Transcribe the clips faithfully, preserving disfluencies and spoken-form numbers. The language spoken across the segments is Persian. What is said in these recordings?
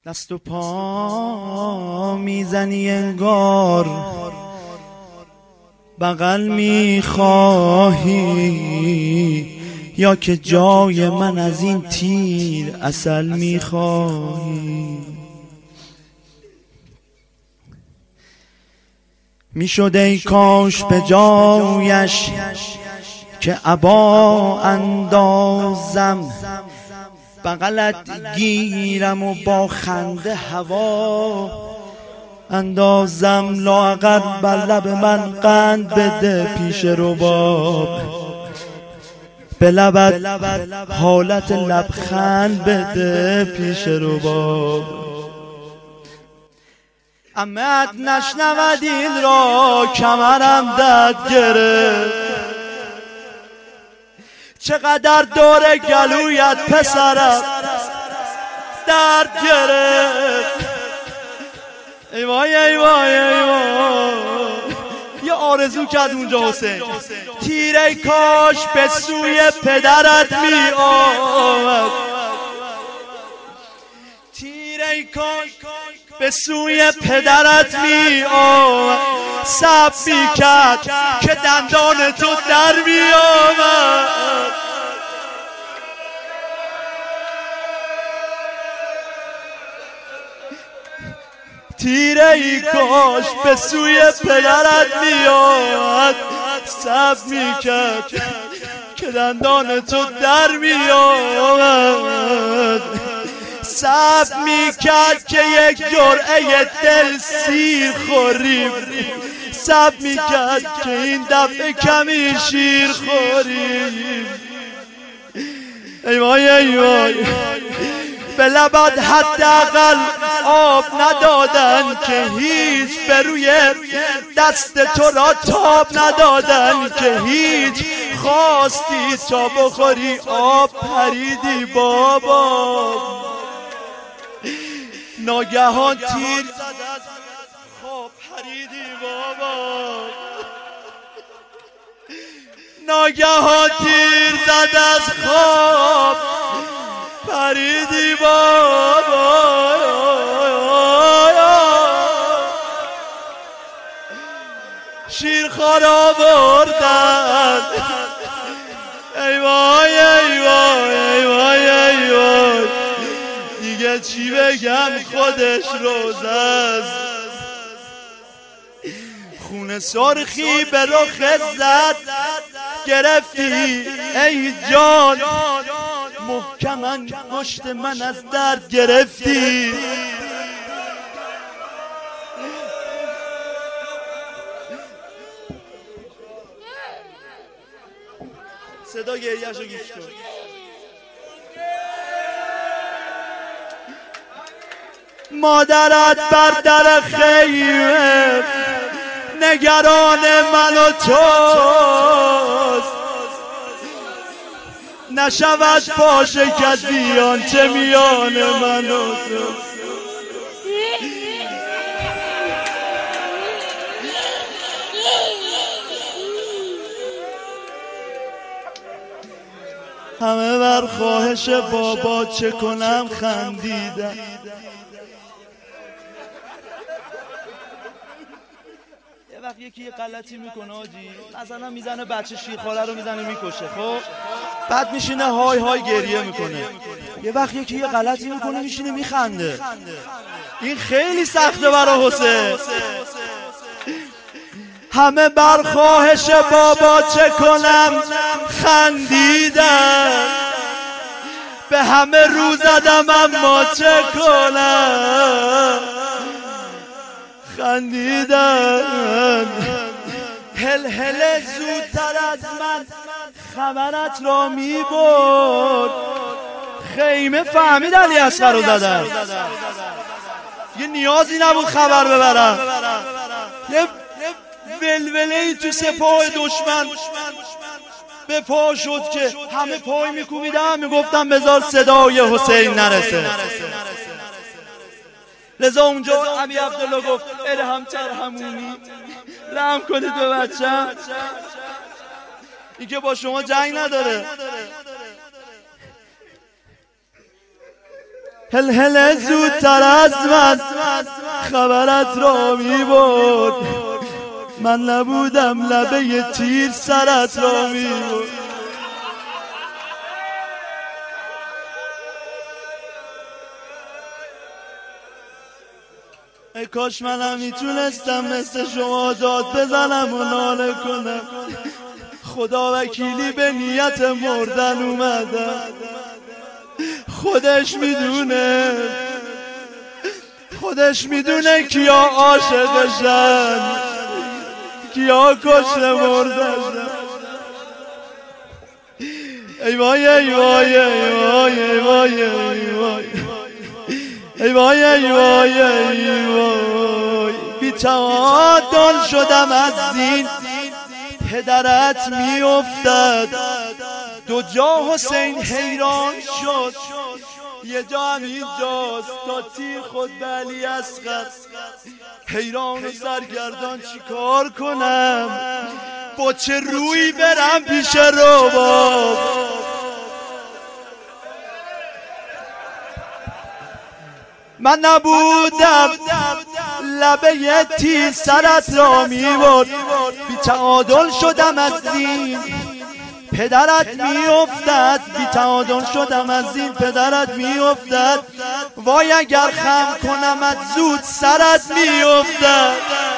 دست و پا میزنی انگار بغل میخواهی، یا که جای من از این تیر عسل میخواهی. میشد ای کاش به جایش که عبا اندازم، بغلت گیرم و با خنده هوا اندازم. لااقل بر لب من قند بده پیش رباب، به لبت حالت لبخند بده پیش رباب. امت نشنود این را کمرم دد گرفت، چقدر دور گلویت پسرم درد گرفت. ای وای ای وای ای وای. یه آرزو کرد اونجا حسین، تیره کاش به سوی پدرت می آمد، تیره کاش به سوی پدرت می آمد، صبر می کرد که دندان تو در می آمد. تیره ای کاش به سوی پدرت می آمد، صبر می کرد که دندان تو در می آمد، صبر می کرد که یک جرعه دل سیر خوریم، صبر می کرد که این دفعه کمی شیر خوریم. ای وای ای وای. به لبت حداقل آب ندادن که هیچ، به روی دست تو را تاب ندادن که هیچ، خواستی تا بخوری آب پریدی بابا. ناگهان تیر زد از خواب پریدی بابا، ناگهان تیر زد از خواب پریدی بابا. شیرخوار آوردن، ای وای ای وای ای وای ای وای. دیگه چی بگم خودش روز است، خون سرخی به رخ زد گرفتی ای جان، محکم انگشت من از درد گرفتی. صدا گریه‌شو گوش کن. مادرت بر در خیمه نگران من و توست، نشود فاش کسی آنچه میان من و توست. همه بر خواهش بابا چه کنم خندیدم. یه وقت یکی یه غلطی میکنه آجی، مثلا میزنه بچه شیرخواره رو میزنه میکشه، خب بعد میشینه های های گریه میکنه. یه وقت یکی یه غلطی میکنه میشینه میخنده. این خیلی سخته برای حسین. همه بر خواهش بابا چه کنم خندیدم، به همه رو زدم اما چه کنم خندیدم. هل هل زودتر از من خبرت را می برد، خیمه فهمید علی اصغر رو زدن، یه نیازی نبود خبر ببرم. یه ولوله‌ای تو سپاه دشمن به پا شد که همه پای میکوبیدن، میگفتن بذار صدای حسین نرسه. لذا اونجا علی عبدالله گفت ارحم ترحمونی، رحم کنید به بچم، این که با شما جنگ نداره. هل هل زودتر از من خبرت را می برد، من نبودم لبه تیر سرت را می برد. ای کاش منم میتونستم مثل شما داد بزنم و ناله کنم. خدا وکیلی به نیت مردن اومدم. خودش میدونه خودش میدونه کیا عاشقشن، کیا کشته مردشن. ای وای ای وای ای وای ای وای ای وای ای وای ای وای ای وای بی تعادل شدم از زین پدرت میافتد. دو جا حسین حیران شد، یه جا هم اینجاست تا تیر خود به علی اصغر. حیران و سرگردان چی کار کنم، با چه روی برم پیش رباب. من نبودم لبه یه تیر سرت را می برد، بی تعادل شدم از این پدرت می افتد. بی تعادل شدم از این پدرت می افتد. وای اگر خم کنمت زود سرت می افتد.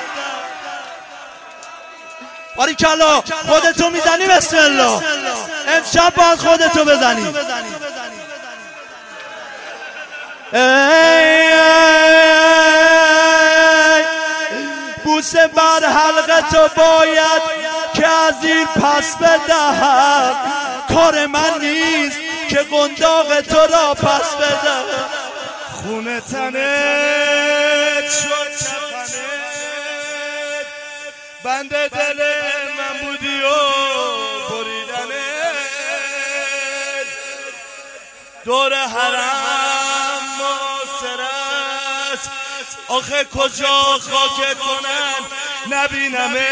باریکلا خودتو میزنی. بسم الله. امشب باید خودتو بزنی. ای بوسه بر حلقه تو باید که از این پس بدهم. کار من نیست که قنداق تو را پس بدهم. خونه تنت شد کفنت، بند دل من بودی و بریدنت. دور حرم معاصرت، آخه کجا خاکت کنن نبینمت.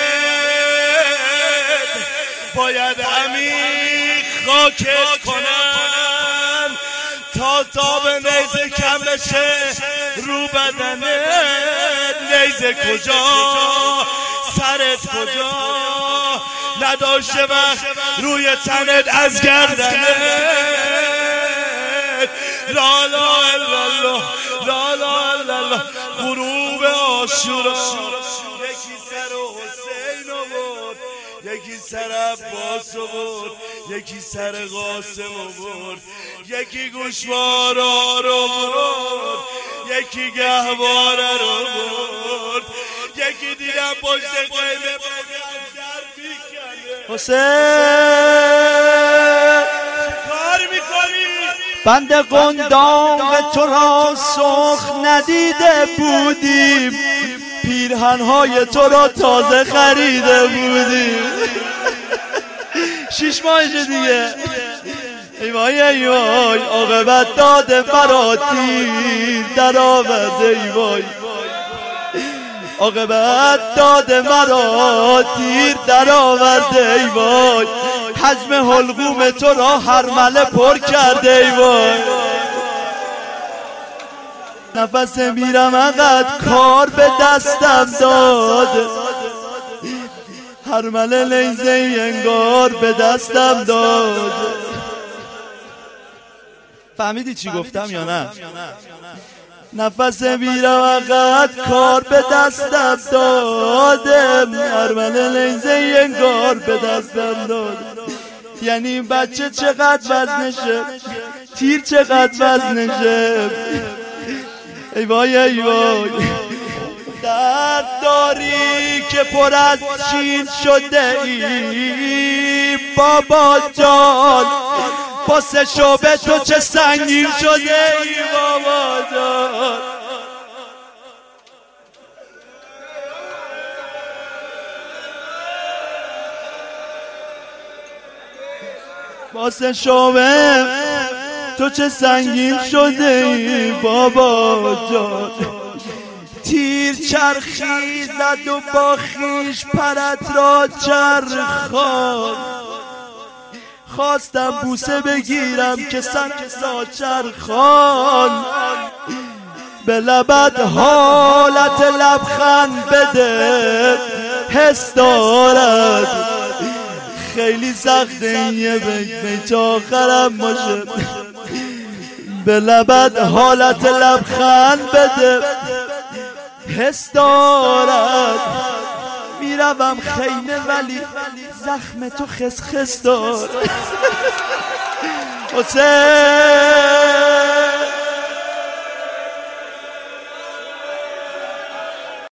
باید عمیق خاکت کنن تا تاب نیزه کم بشه رو بدنت. نیزه کجا سرت کجا نداشته وقت روی تنت از گردنت. لا لا الا الله لا لا الا الله. غروب عاشورا یکی سر حسین آورد، یکی سر عباس آورد، یکی سر قاسم آورد، یکی گوشوارا رو برد، یکی گهواره رو برد، یکی دیدم پشت قیمه حسین کار میکنی؟ بند قنداق تو را سرخ ندیده بودیم، پیرهنهای تو را تازه خریده بودیم. شیش ماهشه دیگه. ای وای ای وای عاقبت داده مرا تیر در آورده. ای وای عاقبت داده مرا تیر در آورده. ای وای حجم حلقوم تو را هرمله پر کرده. ای وای نفس میرم انقدر کار به دستم داد، هرمله لیزه انگار به دستم داد. فهمیدی چی گفتم یا نه؟ نفس میرم انقدر کار به دستم دادم، هرمله لیزه انگار به دستم داد. یعنی این بچه چقدر وزنشه، تیر چقدر وزنشه. ای وای ای وای درد داری که پر از چین شده ای بابا جان، واسه شعبه تو چه سنگین شده ای بابا جان. واسه شعبه تو چه سنگین شده ای بابا جان. تیر چرخی زد و با خیش پرت را چرخان، خواستم بوسه بگیرم که سنگ ناچرخان به لبت حالت لبخند بده حس دارد خیلی سخته این یه بیت آخرم باشه به لبت حالت لبخند بده حس دارد میروم خیمه ولی زخم تو خس خس دارد حسین